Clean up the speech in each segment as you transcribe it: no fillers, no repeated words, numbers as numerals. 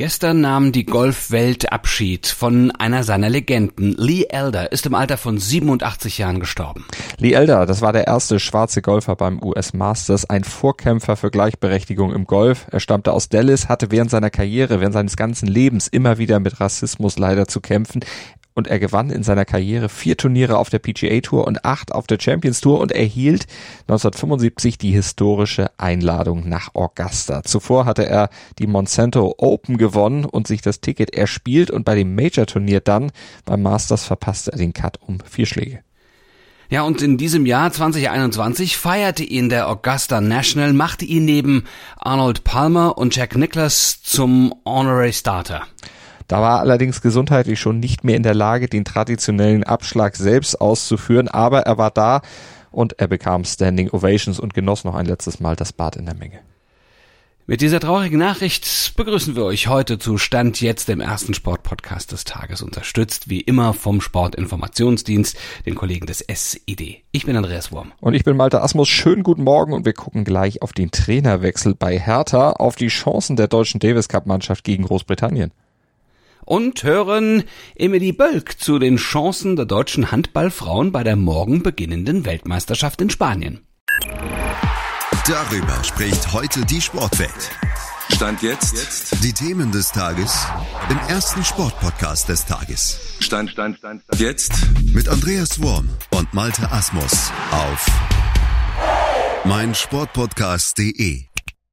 Gestern nahm die Golfwelt Abschied von einer seiner Legenden. Lee Elder ist im Alter von 87 Jahren gestorben. Lee Elder, das war der erste schwarze Golfer beim US Masters, ein Vorkämpfer für Gleichberechtigung im Golf. Er stammte aus Dallas, hatte während seiner Karriere, während seines ganzen Lebens immer wieder mit Rassismus leider zu kämpfen. Und er gewann in seiner Karriere 4 Turniere auf der PGA Tour und 8 auf der Champions Tour und erhielt 1975 die historische Einladung nach Augusta. Zuvor hatte er die Monsanto Open gewonnen und sich das Ticket erspielt, und bei dem Major-Turnier dann, beim Masters, verpasste er den Cut um 4 Schläge. Ja, und in diesem Jahr 2021 feierte ihn der Augusta National, machte ihn neben Arnold Palmer und Jack Nicklaus zum Honorary Starter. Da war er allerdings gesundheitlich schon nicht mehr in der Lage, den traditionellen Abschlag selbst auszuführen, aber er war da und er bekam Standing Ovations und genoss noch ein letztes Mal das Bad in der Menge. Mit dieser traurigen Nachricht begrüßen wir euch heute zu Stand jetzt, dem ersten Sportpodcast des Tages, unterstützt wie immer vom Sportinformationsdienst, den Kollegen des SID. Ich bin Andreas Worm. Und ich bin Malte Asmus. Schönen guten Morgen, und wir gucken gleich auf den Trainerwechsel bei Hertha, auf die Chancen der deutschen Davis Cup Mannschaft gegen Großbritannien. Und hören Emilie Bölk zu den Chancen der deutschen Handballfrauen bei der morgen beginnenden Weltmeisterschaft in Spanien. Darüber spricht heute die Sportwelt. Stand jetzt die Themen des Tages im ersten Sportpodcast des Tages. Stand jetzt mit Andreas Worm und Malte Asmus auf meinsportpodcast.de.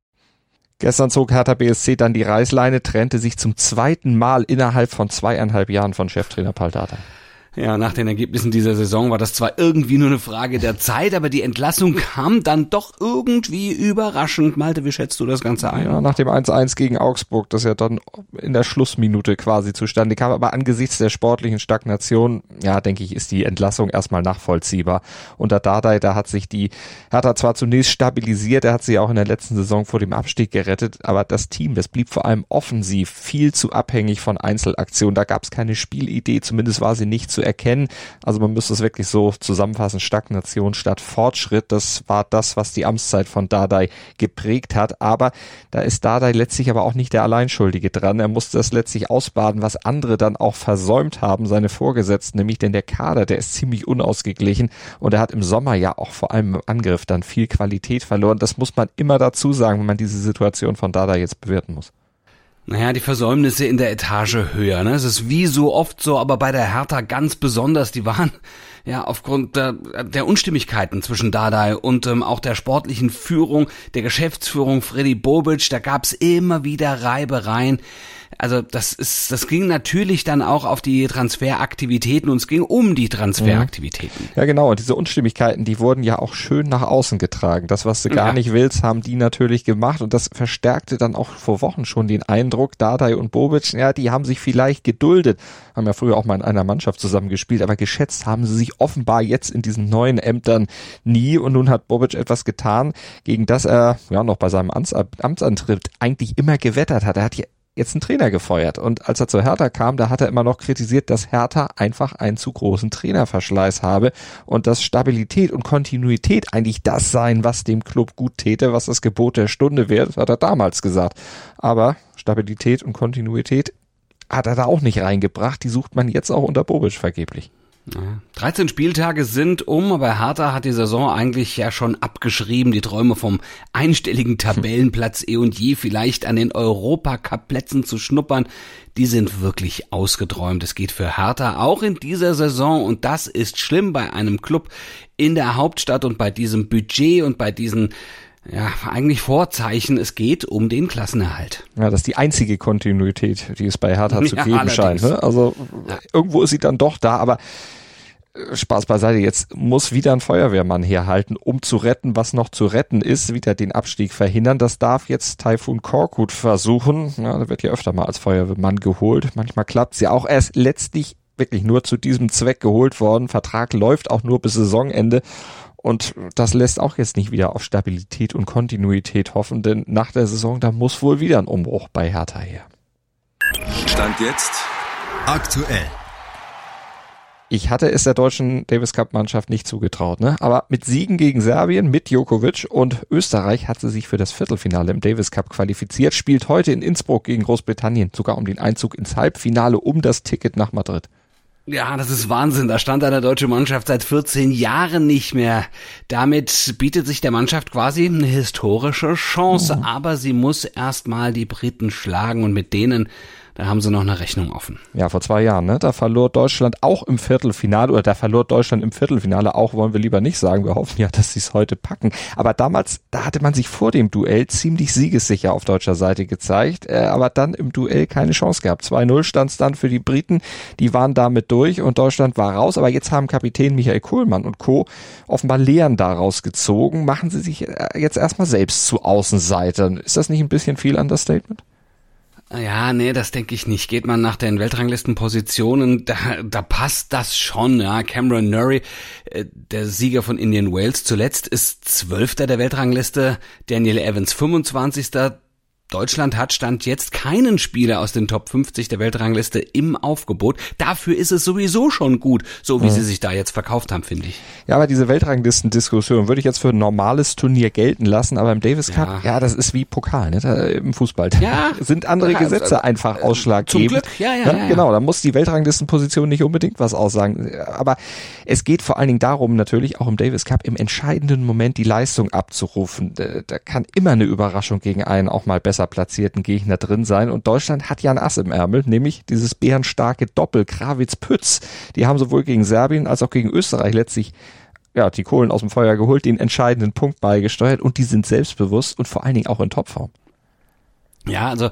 Gestern zog Hertha BSC dann die Reißleine, trennte sich zum zweiten Mal innerhalb von 2,5 Jahren von Cheftrainer Paul Dardai. Ja, nach den Ergebnissen dieser Saison war das zwar irgendwie nur eine Frage der Zeit, aber die Entlassung kam dann doch irgendwie überraschend. Malte, wie schätzt du das Ganze ein? Ja, nach dem 1-1 gegen Augsburg, das ja dann in der Schlussminute quasi zustande kam. Aber angesichts der sportlichen Stagnation, ja, denke ich, ist die Entlassung erstmal nachvollziehbar. Unter Dardai, da hat sich die Hertha zwar zunächst stabilisiert, er hat sie auch in der letzten Saison vor dem Abstieg gerettet, aber das Team, das blieb vor allem offensiv viel zu abhängig von Einzelaktionen. Da gab es keine Spielidee, zumindest war sie nicht zu erkennen. Also man müsste es wirklich so zusammenfassen: Stagnation statt Fortschritt. Das war das, was die Amtszeit von Dardai geprägt hat. Aber da ist Dardai letztlich aber auch nicht der Alleinschuldige dran. Er musste das letztlich ausbaden, was andere dann auch versäumt haben, seine Vorgesetzten, nämlich, denn der Kader, der ist ziemlich unausgeglichen, und er hat im Sommer ja auch vor allem im Angriff dann viel Qualität verloren. Das muss man immer dazu sagen, wenn man diese Situation von Dardai jetzt bewerten muss. Naja, die Versäumnisse in der Etage höher, ne? Es ist wie so oft so, aber bei der Hertha ganz besonders. Die waren ja aufgrund der Unstimmigkeiten zwischen Dardai und auch der sportlichen Führung, der Geschäftsführung Freddy Bobic, da gab's immer wieder Reibereien. Also das ging natürlich dann auch auf die Transferaktivitäten, und es ging um die Transferaktivitäten. Ja, genau. Und diese Unstimmigkeiten, die wurden ja auch schön nach außen getragen. Das, was du gar nicht willst, haben die natürlich gemacht, und das verstärkte dann auch vor Wochen schon den Eindruck, Dardai und Bobic, ja, die haben sich vielleicht geduldet, haben ja früher auch mal in einer Mannschaft zusammengespielt, aber geschätzt haben sie sich offenbar jetzt in diesen neuen Ämtern nie, und nun hat Bobic etwas getan, gegen das er ja noch bei seinem Amtsantritt eigentlich immer gewettert hat. Er hat jetzt einen Trainer gefeuert, und als er zur Hertha kam, da hat er immer noch kritisiert, dass Hertha einfach einen zu großen Trainerverschleiß habe und dass Stabilität und Kontinuität eigentlich das seien, was dem Club gut täte, was das Gebot der Stunde wäre. Das hat er damals gesagt. Aber Stabilität und Kontinuität hat er da auch nicht reingebracht. Die sucht man jetzt auch unter Bobic vergeblich. 13 Spieltage sind um, aber Hertha hat die Saison eigentlich ja schon abgeschrieben. Die Träume vom einstelligen Tabellenplatz und je vielleicht an den Europacup-Plätzen zu schnuppern, die sind wirklich ausgeträumt. Es geht für Hertha auch in dieser Saison, und das ist schlimm bei einem Club in der Hauptstadt und bei diesem Budget und bei diesen eigentlich Vorzeichen. Es geht um den Klassenerhalt. Ja, das ist die einzige Kontinuität, die es bei Hertha zu geben scheint. Ne? Also irgendwo ist sie dann doch da, aber Spaß beiseite, jetzt muss wieder ein Feuerwehrmann herhalten, um zu retten, was noch zu retten ist, wieder den Abstieg verhindern. Das darf jetzt Tayfun Korkut versuchen. Ja, da wird ja öfter mal als Feuerwehrmann geholt. Manchmal klappt's ja auch. Er ist letztlich wirklich nur zu diesem Zweck geholt worden. Vertrag läuft auch nur bis Saisonende. Und das lässt auch jetzt nicht wieder auf Stabilität und Kontinuität hoffen, denn nach der Saison, da muss wohl wieder ein Umbruch bei Hertha her. Stand jetzt aktuell. Ich hatte es der deutschen Davis-Cup-Mannschaft nicht zugetraut, ne? Aber mit Siegen gegen Serbien, mit Djokovic und Österreich hat sie sich für das Viertelfinale im Davis-Cup qualifiziert, spielt heute in Innsbruck gegen Großbritannien, sogar um den Einzug ins Halbfinale, um das Ticket nach Madrid. Ja, das ist Wahnsinn. Da stand eine deutsche Mannschaft seit 14 Jahren nicht mehr. Damit bietet sich der Mannschaft quasi eine historische Chance. Aber sie muss erstmal die Briten schlagen und mit denen, da haben sie noch eine Rechnung offen. Ja, vor 2 Jahren, ne? Da verlor Deutschland auch im Viertelfinale, auch wollen wir lieber nicht sagen. Wir hoffen ja, dass sie es heute packen. Aber damals, da hatte man sich vor dem Duell ziemlich siegessicher auf deutscher Seite gezeigt, aber dann im Duell keine Chance gehabt. 2-0 stand es dann für die Briten, die waren damit durch und Deutschland war raus. Aber jetzt haben Kapitän Michael Kohlmann und Co. offenbar Lehren daraus gezogen. Machen sie sich jetzt erstmal selbst zu Außenseitern. Ist das nicht ein bisschen viel Understatement? Ja, nee, das denke ich nicht. Geht man nach den Weltranglistenpositionen, da passt das schon. Ja, Cameron Norrie, der Sieger von Indian Wales zuletzt, ist 12. der Weltrangliste. Daniel Evans 25. Deutschland hat Stand jetzt keinen Spieler aus den Top 50 der Weltrangliste im Aufgebot. Dafür ist es sowieso schon gut, so wie sie sich da jetzt verkauft haben, finde ich. Ja, aber diese Weltranglistendiskussion würde ich jetzt für ein normales Turnier gelten lassen, aber im Davis Cup, ja das ist wie Pokal, ne? Im Fußball. Ja, sind andere Gesetze einfach ausschlaggebend. Zum Glück, ja. Genau, da muss die Weltranglistenposition nicht unbedingt was aussagen. Aber es geht vor allen Dingen darum, natürlich auch im Davis Cup im entscheidenden Moment die Leistung abzurufen. Da kann immer eine Überraschung gegen einen auch mal besser platzierten Gegner drin sein und Deutschland hat ja ein Ass im Ärmel, nämlich dieses bärenstarke Doppel Krawitz-Pütz. Die haben sowohl gegen Serbien als auch gegen Österreich letztlich die Kohlen aus dem Feuer geholt, den entscheidenden Punkt beigesteuert und die sind selbstbewusst und vor allen Dingen auch in Topform. Ja, also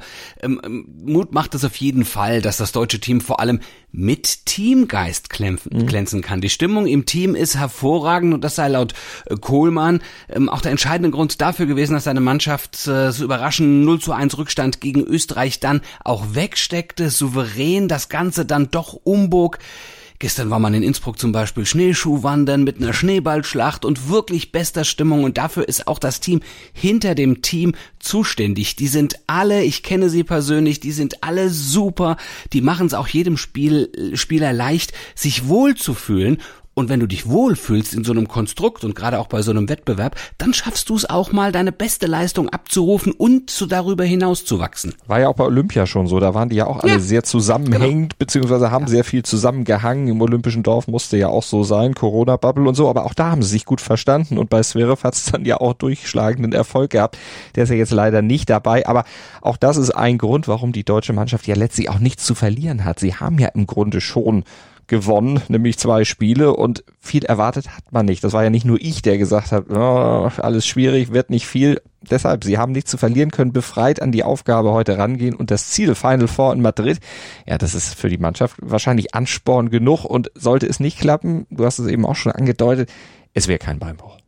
Mut macht es auf jeden Fall, dass das deutsche Team vor allem mit Teamgeist glänzen kann. Die Stimmung im Team ist hervorragend und das sei laut Kohlmann auch der entscheidende Grund dafür gewesen, dass seine Mannschaft so überraschend 0-1 Rückstand gegen Österreich dann auch wegsteckte, souverän das Ganze dann doch umbog. Gestern war man in Innsbruck zum Beispiel Schneeschuhwandern mit einer Schneeballschlacht und wirklich bester Stimmung und dafür ist auch das Team hinter dem Team zuständig. Die sind alle, ich kenne sie persönlich, die sind alle super, die machen es auch jedem Spieler leicht, sich wohlzufühlen. Und wenn du dich wohlfühlst in so einem Konstrukt und gerade auch bei so einem Wettbewerb, dann schaffst du es auch mal, deine beste Leistung abzurufen und darüber hinaus zu wachsen. War ja auch bei Olympia schon so, da waren die ja auch alle sehr zusammenhängend, beziehungsweise haben sehr viel zusammengehangen. Im Olympischen Dorf musste ja auch so sein, Corona-Bubble und so, aber auch da haben sie sich gut verstanden und bei Zverev hat es dann ja auch durchschlagenden Erfolg gehabt. Der ist ja jetzt leider nicht dabei, aber auch das ist ein Grund, warum die deutsche Mannschaft ja letztlich auch nichts zu verlieren hat. Sie haben ja im Grunde schon gewonnen, nämlich 2 Spiele und viel erwartet hat man nicht. Das war ja nicht nur ich, der gesagt hat, oh, alles schwierig, wird nicht viel. Deshalb, sie haben nichts zu verlieren, können befreit an die Aufgabe heute rangehen und das Ziel Final Four in Madrid, ja, das ist für die Mannschaft wahrscheinlich Ansporn genug und sollte es nicht klappen, du hast es eben auch schon angedeutet, es wäre kein Beinbruch.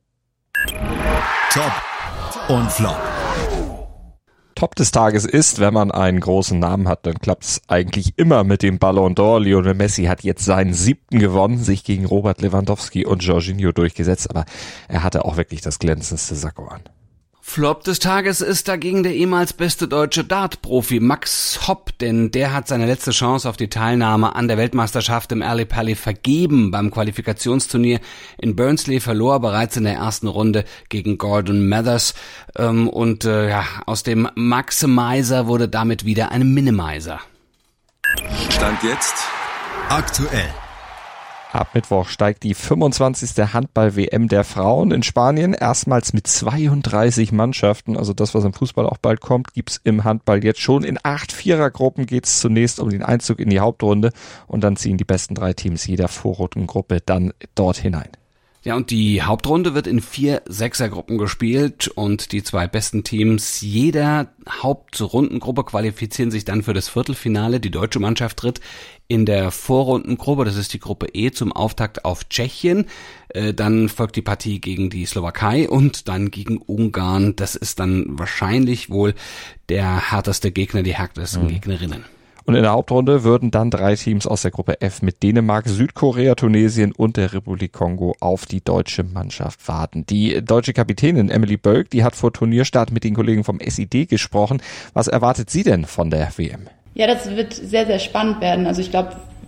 Top und Flop. Top des Tages ist, wenn man einen großen Namen hat, dann klappt es eigentlich immer mit dem Ballon d'Or. Lionel Messi hat jetzt seinen 7. gewonnen, sich gegen Robert Lewandowski und Jorginho durchgesetzt, aber er hatte auch wirklich das glänzendste Sakko an. Flop des Tages ist dagegen der ehemals beste deutsche Dart-Profi Max Hopp, denn der hat seine letzte Chance auf die Teilnahme an der Weltmeisterschaft im Ally Pally vergeben. Beim Qualifikationsturnier in Barnsley verlor er bereits in der ersten Runde gegen Gordon Mathers aus dem Maximizer wurde damit wieder ein Minimizer. Stand jetzt aktuell. Ab Mittwoch steigt die 25. Handball-WM der Frauen in Spanien. Erstmals mit 32 Mannschaften. Also das, was im Fußball auch bald kommt, gibt's im Handball jetzt schon. In 8 Vierergruppen geht's zunächst um den Einzug in die Hauptrunde. Und dann ziehen die besten 3 Teams jeder Vorrundengruppe dann dort hinein. Ja, und die Hauptrunde wird in 4 Sechsergruppen gespielt und die 2 besten Teams jeder Hauptrundengruppe qualifizieren sich dann für das Viertelfinale. Die deutsche Mannschaft tritt in der Vorrundengruppe, das ist die Gruppe E, zum Auftakt auf Tschechien. Dann folgt die Partie gegen die Slowakei und dann gegen Ungarn. Das ist dann wahrscheinlich wohl der härteste Gegner, die härtesten Gegnerinnen. Und in der Hauptrunde würden dann 3 Teams aus der Gruppe F mit Dänemark, Südkorea, Tunesien und der Republik Kongo auf die deutsche Mannschaft warten. Die deutsche Kapitänin Emily Bölk, die hat vor Turnierstart mit den Kollegen vom SID gesprochen. Was erwartet sie denn von der WM? Ja, das wird sehr, sehr spannend werden. Also ich glaube,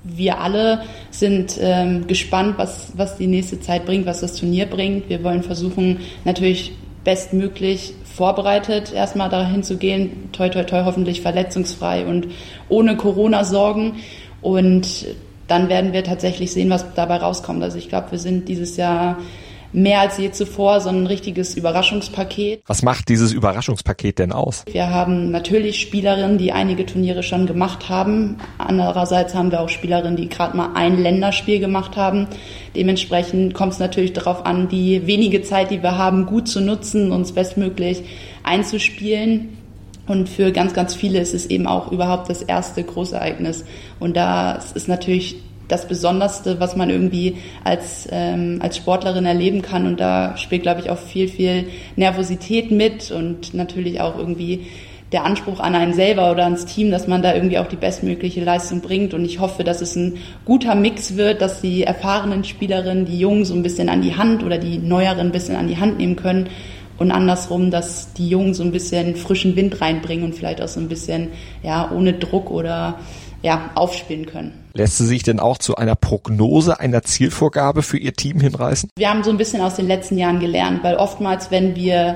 wir alle sind gespannt, was die nächste Zeit bringt, was das Turnier bringt. Wir wollen versuchen, natürlich bestmöglich vorbereitet erstmal dahin zu gehen, toi toi toi, hoffentlich verletzungsfrei und ohne Corona-Sorgen. Und dann werden wir tatsächlich sehen, was dabei rauskommt. Also ich glaube, wir sind dieses Jahr mehr als je zuvor so ein richtiges Überraschungspaket. Was macht dieses Überraschungspaket denn aus? Wir haben natürlich Spielerinnen, die einige Turniere schon gemacht haben. Andererseits haben wir auch Spielerinnen, die gerade mal ein Länderspiel gemacht haben. Dementsprechend kommt es natürlich darauf an, die wenige Zeit, die wir haben, gut zu nutzen, uns bestmöglich einzuspielen. Und für ganz, ganz viele ist es eben auch überhaupt das erste Großereignis. Und das ist natürlich das Besonderste, was man irgendwie als Sportlerin erleben kann. Und da spielt, glaube ich, auch viel, viel Nervosität mit und natürlich auch irgendwie der Anspruch an einen selber oder ans Team, dass man da irgendwie auch die bestmögliche Leistung bringt. Und ich hoffe, dass es ein guter Mix wird, dass die erfahrenen Spielerinnen die Jungen so ein bisschen an die Hand oder die Neueren ein bisschen an die Hand nehmen können. Und andersrum, dass die Jungen so ein bisschen frischen Wind reinbringen und vielleicht auch so ein bisschen ohne Druck oder aufspielen können. Lässt sie sich denn auch zu einer Prognose, einer Zielvorgabe für ihr Team hinreißen? Wir haben so ein bisschen aus den letzten Jahren gelernt, weil oftmals, wenn wir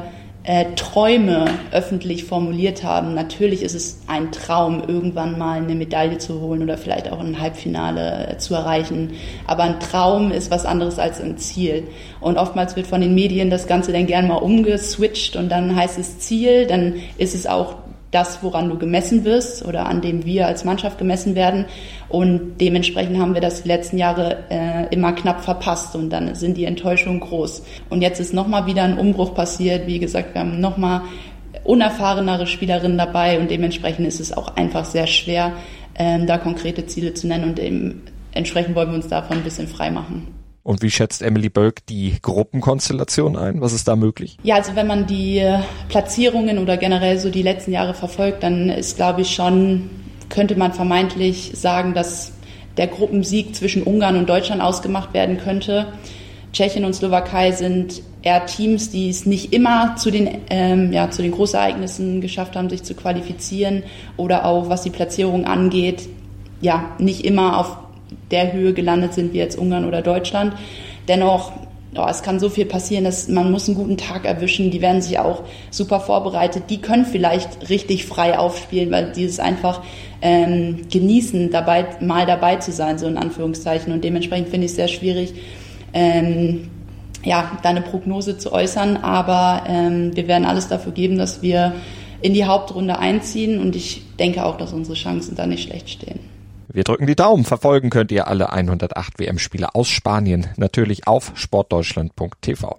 Träume öffentlich formuliert haben, natürlich ist es ein Traum, irgendwann mal eine Medaille zu holen oder vielleicht auch ein Halbfinale zu erreichen. Aber ein Traum ist was anderes als ein Ziel. Und oftmals wird von den Medien das Ganze dann gern mal umgeswitcht und dann heißt es Ziel, dann ist es auch das, woran du gemessen wirst oder an dem wir als Mannschaft gemessen werden. Und dementsprechend haben wir das die letzten Jahre immer knapp verpasst und dann sind die Enttäuschungen groß. Und jetzt ist nochmal wieder ein Umbruch passiert. Wie gesagt, wir haben nochmal unerfahrenere Spielerinnen dabei und dementsprechend ist es auch einfach sehr schwer, da konkrete Ziele zu nennen und dementsprechend wollen wir uns davon ein bisschen frei machen. Und wie schätzt Emily Bölk die Gruppenkonstellation ein? Was ist da möglich? Ja, also wenn man die Platzierungen oder generell so die letzten Jahre verfolgt, dann ist, glaube ich, könnte man vermeintlich sagen, dass der Gruppensieg zwischen Ungarn und Deutschland ausgemacht werden könnte. Tschechien und Slowakei sind eher Teams, die es nicht immer zu den Großereignissen geschafft haben, sich zu qualifizieren oder auch, was die Platzierung angeht, nicht immer auf der Höhe gelandet sind wie jetzt Ungarn oder Deutschland. Dennoch, es kann so viel passieren, dass man muss einen guten Tag erwischen. Die werden sich auch super vorbereitet. Die können vielleicht richtig frei aufspielen, weil die es einfach genießen, mal dabei zu sein, so in Anführungszeichen. Und dementsprechend finde ich es sehr schwierig, da eine Prognose zu äußern. Aber wir werden alles dafür geben, dass wir in die Hauptrunde einziehen. Und ich denke auch, dass unsere Chancen da nicht schlecht stehen. Wir drücken die Daumen. Verfolgen könnt ihr alle 108 WM-Spiele aus Spanien natürlich auf sportdeutschland.tv.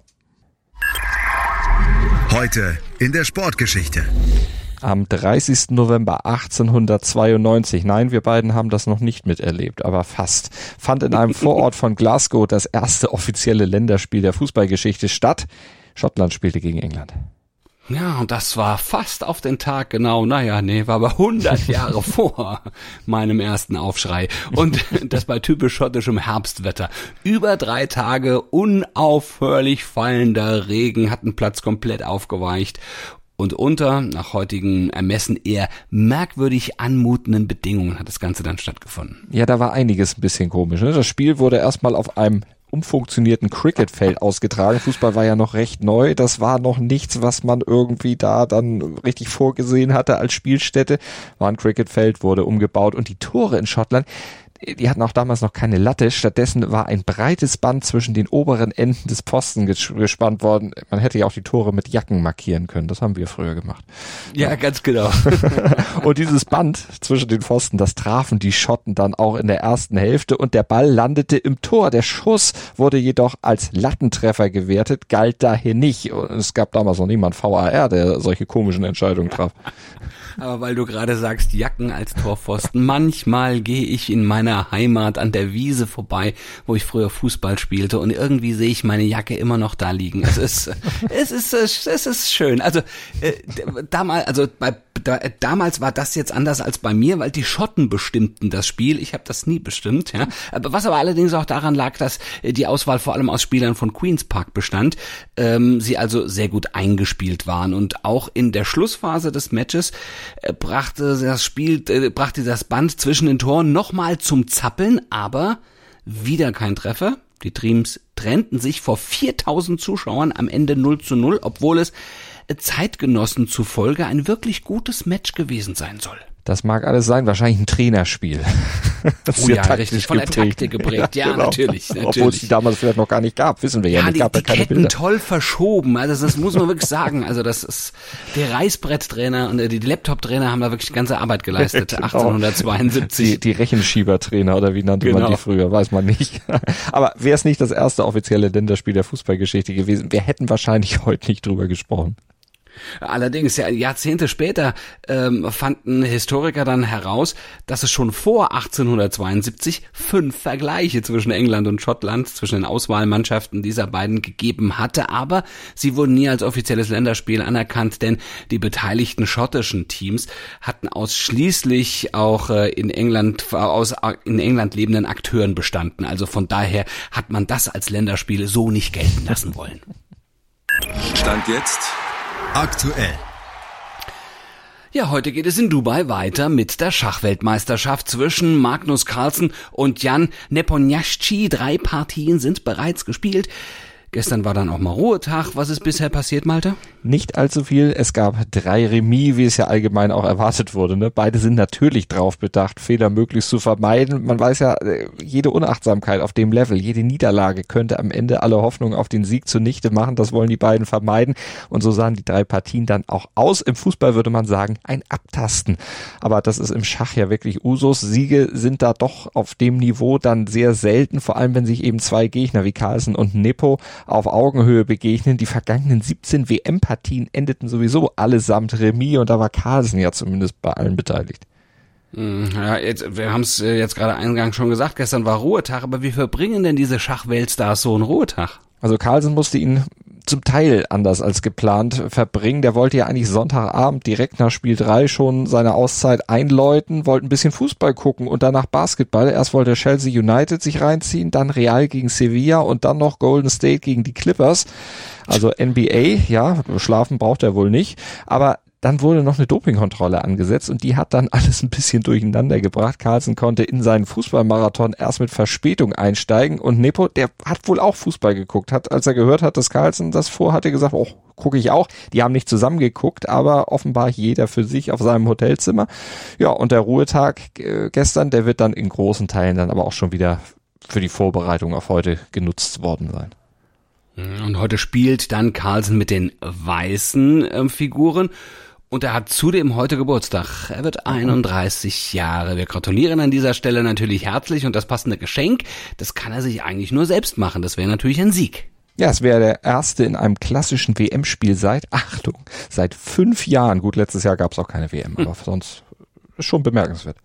Heute in der Sportgeschichte. Am 30. November 1892, nein, wir beiden haben das noch nicht miterlebt, aber fast, fand in einem Vorort von Glasgow das erste offizielle Länderspiel der Fußballgeschichte statt. Schottland spielte gegen England. Ja, und das war fast auf den Tag genau, war aber 100 Jahre vor meinem ersten Aufschrei. Und das bei typisch schottischem Herbstwetter. Über 3 Tage unaufhörlich fallender Regen hat den Platz komplett aufgeweicht. Und unter, nach heutigen Ermessen, eher merkwürdig anmutenden Bedingungen hat das Ganze dann stattgefunden. Ja, da war einiges ein bisschen komisch. Ne? Das Spiel wurde erstmal auf einem umfunktionierten Cricketfeld ausgetragen. Fußball war ja noch recht neu. Das war noch nichts, was man irgendwie da dann richtig vorgesehen hatte als Spielstätte. War ein Cricketfeld, wurde umgebaut und die Tore in Schottland, die hatten auch damals noch keine Latte. Stattdessen war ein breites Band zwischen den oberen Enden des Posten gespannt worden. Man hätte ja auch die Tore mit Jacken markieren können. Das haben wir früher gemacht. Ja, ganz genau. Und dieses Band zwischen den Pfosten, das trafen die Schotten dann auch in der ersten Hälfte und der Ball landete im Tor. Der Schuss wurde jedoch als Lattentreffer gewertet, galt daher nicht. Und es gab damals noch niemand VAR, der solche komischen Entscheidungen traf. Aber weil du gerade sagst, Jacken als Torpfosten, manchmal gehe ich in meiner Heimat an der Wiese vorbei, wo ich früher Fußball spielte und irgendwie sehe ich meine Jacke immer noch da liegen. Es ist schön. Also damals war das jetzt anders als bei mir, weil die Schotten bestimmten das Spiel. Ich habe das nie bestimmt, ja. Was aber allerdings auch daran lag, dass die Auswahl vor allem aus Spielern von Queen's Park bestand. Sie also sehr gut eingespielt waren und auch in der Schlussphase des Matches brachte das Band zwischen den Toren nochmal zum Zappeln, aber wieder kein Treffer. Die Dreams trennten sich vor 4000 Zuschauern am Ende 0:0, obwohl es Zeitgenossen zufolge ein wirklich gutes Match gewesen sein soll. Das mag alles sein, wahrscheinlich ein Trainerspiel. Oh ja, richtig, von der Taktik geprägt. Ja, genau. Natürlich. Obwohl es die damals vielleicht noch gar nicht gab, wissen wir ja nicht. Die Ketten toll verschoben, also das muss man wirklich sagen. Also das ist, der Reißbretttrainer und die Laptop-Trainer haben da wirklich die ganze Arbeit geleistet, genau. 1872. Die Rechenschiebertrainer oder wie nannte man die früher, weiß man nicht. Aber wäre es nicht das erste offizielle Länderspiel der Fußballgeschichte gewesen, wir hätten wahrscheinlich heute nicht drüber gesprochen. Allerdings, ja, Jahrzehnte später fanden Historiker dann heraus, dass es schon vor 1872 5 Vergleiche zwischen England und Schottland, zwischen den Auswahlmannschaften dieser beiden gegeben hatte, aber sie wurden nie als offizielles Länderspiel anerkannt, denn die beteiligten schottischen Teams hatten ausschließlich auch in England lebenden Akteuren bestanden. Also von daher hat man das als Länderspiel so nicht gelten lassen wollen. Stand jetzt aktuell. Ja, heute geht es in Dubai weiter mit der Schachweltmeisterschaft zwischen Magnus Carlsen und Jan Nepomniachtchi. 3 Partien sind bereits gespielt. Gestern war dann auch mal Ruhetag. Was ist bisher passiert, Malte? Nicht allzu viel. Es gab 3 Remis, wie es ja allgemein auch erwartet wurde. Ne? Beide sind natürlich drauf bedacht, Fehler möglichst zu vermeiden. Man weiß ja, jede Unachtsamkeit auf dem Level, jede Niederlage könnte am Ende alle Hoffnung auf den Sieg zunichte machen. Das wollen die beiden vermeiden. Und so sahen die 3 Partien dann auch aus. Im Fußball würde man sagen, ein Abtasten. Aber das ist im Schach ja wirklich Usus. Siege sind da doch auf dem Niveau dann sehr selten, vor allem wenn sich eben 2 Gegner wie Carlsen und Nepo auf Augenhöhe begegnen. Die vergangenen 17 WM-Partien endeten sowieso allesamt Remis und da war Carlsen ja zumindest bei allen beteiligt. Ja, wir haben es jetzt gerade eingangs schon gesagt, gestern war Ruhetag, aber wie verbringen denn diese Schachweltstars so einen Ruhetag? Also Carlsen musste ihn zum Teil anders als geplant verbringen. Der wollte ja eigentlich Sonntagabend direkt nach Spiel 3 schon seine Auszeit einläuten, wollte ein bisschen Fußball gucken und danach Basketball. Erst wollte Chelsea United sich reinziehen, dann Real gegen Sevilla und dann noch Golden State gegen die Clippers. Also NBA, ja, schlafen braucht er wohl nicht, aber dann wurde noch eine Dopingkontrolle angesetzt und die hat dann alles ein bisschen durcheinander gebracht. Carlsen konnte in seinen Fußballmarathon erst mit Verspätung einsteigen und Nepo, der hat wohl auch Fußball geguckt, als er gehört hat, dass Carlsen das vorhatte, gesagt, oh, gucke ich auch. Die haben nicht zusammen geguckt, aber offenbar jeder für sich auf seinem Hotelzimmer. Ja, und der Ruhetag gestern, der wird dann in großen Teilen dann aber auch schon wieder für die Vorbereitung auf heute genutzt worden sein. Und heute spielt dann Carlsen mit den weißen Figuren. Und er hat zudem heute Geburtstag. Er wird 31 Jahre. Wir gratulieren an dieser Stelle natürlich herzlich und das passende Geschenk, das kann er sich eigentlich nur selbst machen. Das wäre natürlich ein Sieg. Ja, es wäre der erste in einem klassischen WM-Spiel seit 5 Jahren. Gut, letztes Jahr gab es auch keine WM, aber sonst ist schon bemerkenswert.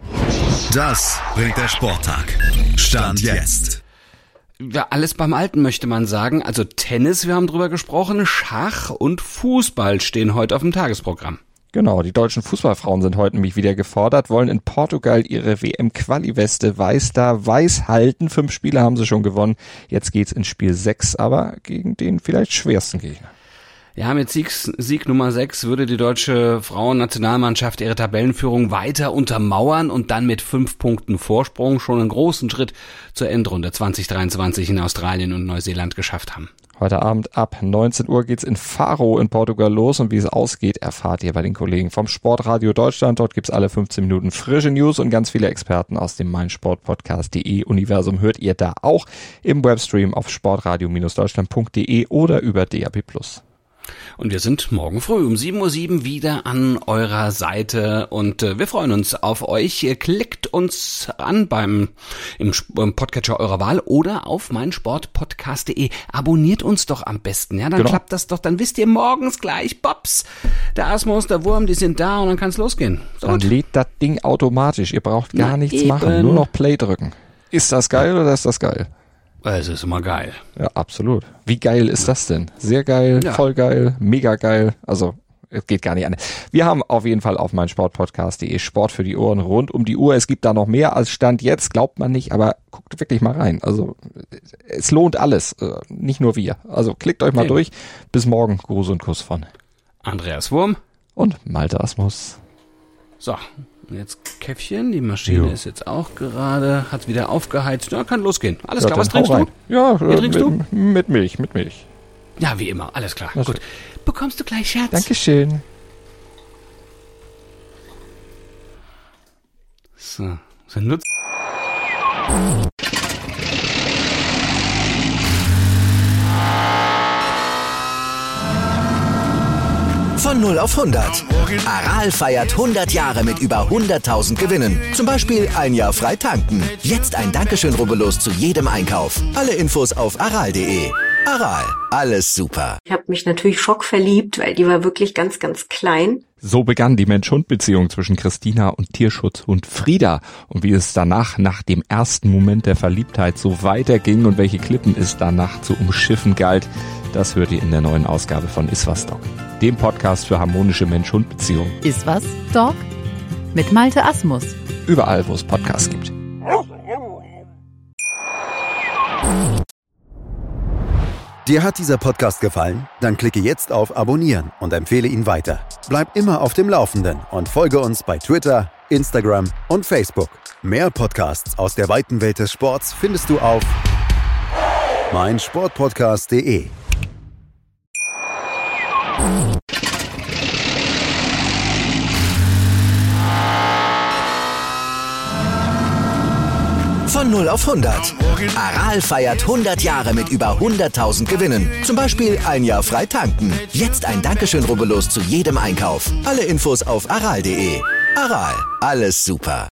Das bringt der Sporttag. Stand jetzt. Ja, alles beim Alten möchte man sagen. Also Tennis, wir haben drüber gesprochen, Schach und Fußball stehen heute auf dem Tagesprogramm. Genau, die deutschen Fußballfrauen sind heute nämlich wieder gefordert, wollen in Portugal ihre WM-Quali-Weste weiß halten. 5 Spiele haben sie schon gewonnen. Jetzt geht's in Spiel 6, aber gegen den vielleicht schwersten Gegner. Ja, mit Sieg Nummer 6 würde die deutsche Frauennationalmannschaft ihre Tabellenführung weiter untermauern und dann mit 5 Punkten Vorsprung schon einen großen Schritt zur Endrunde 2023 in Australien und Neuseeland geschafft haben. Heute Abend ab 19 Uhr geht's in Faro in Portugal los und wie es ausgeht, erfahrt ihr bei den Kollegen vom Sportradio Deutschland. Dort gibt's alle 15 Minuten frische News und ganz viele Experten aus dem meinsportpodcast.de Universum hört ihr da auch im Webstream auf sportradio-deutschland.de oder über DAB+. Und wir sind morgen früh um 7:07 Uhr wieder an eurer Seite und wir freuen uns auf euch. Ihr klickt uns an im Podcatcher eurer Wahl oder auf meinsportpodcast.de. Abonniert uns doch am besten, ja, dann klappt das doch, dann wisst ihr morgens gleich, Pops, der Asmus, der Wurm, die sind da und dann kann's losgehen. So dann lädt das Ding automatisch, ihr braucht gar nichts machen, nur noch Play drücken. Ist das geil oder ist das geil? Es ist immer geil. Ja, absolut. Wie geil ist das denn? Sehr geil, voll geil, mega geil. Also, es geht gar nicht anders. Wir haben auf jeden Fall auf meinsportpodcast.de Sport für die Ohren rund um die Uhr. Es gibt da noch mehr als Stand jetzt, glaubt man nicht, aber guckt wirklich mal rein. Also, es lohnt alles, nicht nur wir. Also, klickt euch mal durch. Bis morgen. Gruß und Kuss von Andreas Wurm und Malte Asmus. So, jetzt Käffchen. Die Maschine ist jetzt auch gerade, hat wieder aufgeheizt. Ja, kann losgehen. Alles klar, was trinkst du? Ja, Wie trinkst du? Mit Milch. Ja, wie immer, alles klar. Gut. Bekommst du gleich, Schatz. Dankeschön. So, nutzt. Von 0 auf 100. Aral feiert 100 Jahre mit über 100.000 Gewinnen. Zum Beispiel 1 Jahr frei tanken. Jetzt ein Dankeschön, rubbellos zu jedem Einkauf. Alle Infos auf aral.de. Aral, alles super. Ich habe mich natürlich schockverliebt, weil die war wirklich ganz, ganz klein. So begann die Mensch-Hund-Beziehung zwischen Christina und Tierschutzhund Frieda. Und wie es danach, nach dem ersten Moment der Verliebtheit, so weiterging und welche Klippen es danach zu umschiffen galt, das hört ihr in der neuen Ausgabe von Iswas Dog, dem Podcast für harmonische Mensch-Hund-Beziehungen. Iswas Dog? Mit Malte Asmus. Überall, wo es Podcasts gibt. Dir hat dieser Podcast gefallen? Dann klicke jetzt auf Abonnieren und empfehle ihn weiter. Bleib immer auf dem Laufenden und folge uns bei Twitter, Instagram und Facebook. Mehr Podcasts aus der weiten Welt des Sports findest du auf meinsportpodcast.de. Von 0 auf 100. Aral feiert 100 Jahre mit über 100.000 Gewinnen. Zum Beispiel 1 Jahr frei tanken. Jetzt ein Dankeschön, rubbellos zu jedem Einkauf. Alle Infos auf aral.de. Aral, alles super.